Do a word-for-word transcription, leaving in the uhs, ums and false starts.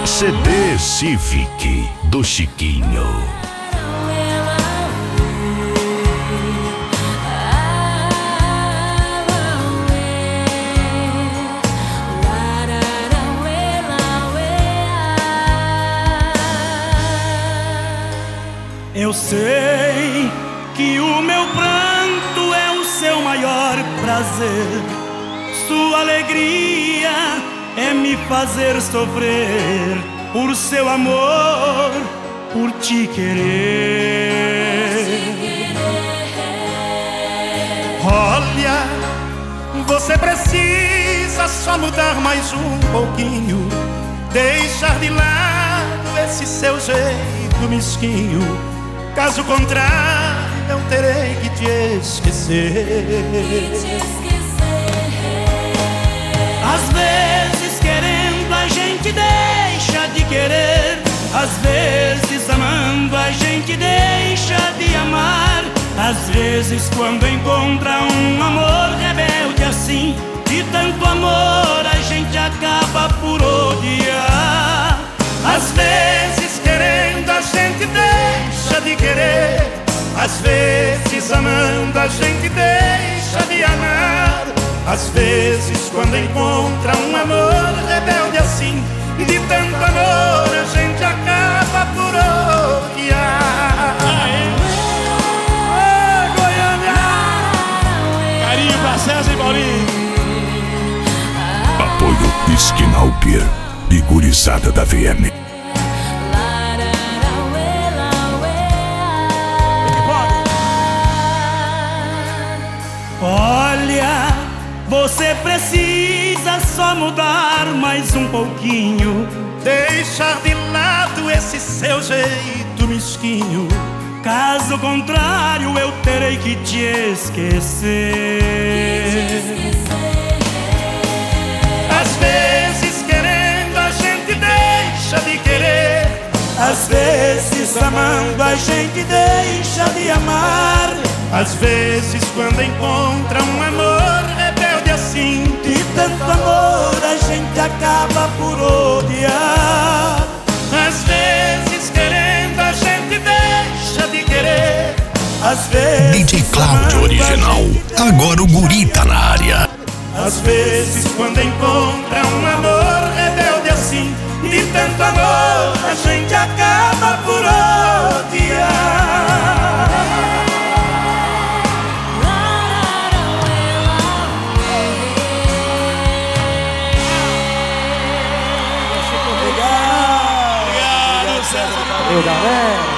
C D Civic do Chiquinho. Eu sei que o meu pranto é o seu maior prazer. Sua alegria é me fazer sofrer por seu amor, por te querer. Olha, você precisa só mudar mais um pouquinho, deixar de lado esse seu jeito mesquinho. Caso contrário, eu terei que te esquecer. Às vezes querendo a gente deixa de querer, às vezes amando a gente deixa de amar. Às vezes quando encontra um amor rebelde assim, de tanto amor a gente acaba por odiar. Às vezes querendo a gente deixa de querer, às vezes amando a gente deixa de amar. Às vezes quando encontra um amor rebelde assim, de tanto amor a gente acaba por odiar. Oi, Goiânia! Carinho pra César e Paulinho. Apoio Skinalper e gurizada da V M. Olha, você precisa só mudar mais um pouquinho, deixar de lado esse seu jeito mesquinho. Caso contrário, eu terei que te esquecer. Às vezes querendo a gente deixa de querer, às vezes amando a gente deixa de amar. Às vezes quando encontra um amor rebelde assim, de tanto amor a gente acaba por odiar. Às vezes querendo a gente deixa de querer, às vezes D J Cláudio Original, agora o guri tá na área. Às vezes quando encontra um amor rebelde assim, de tanto amor a gente acaba por odiar. Obrigado, César. Valeu, galera.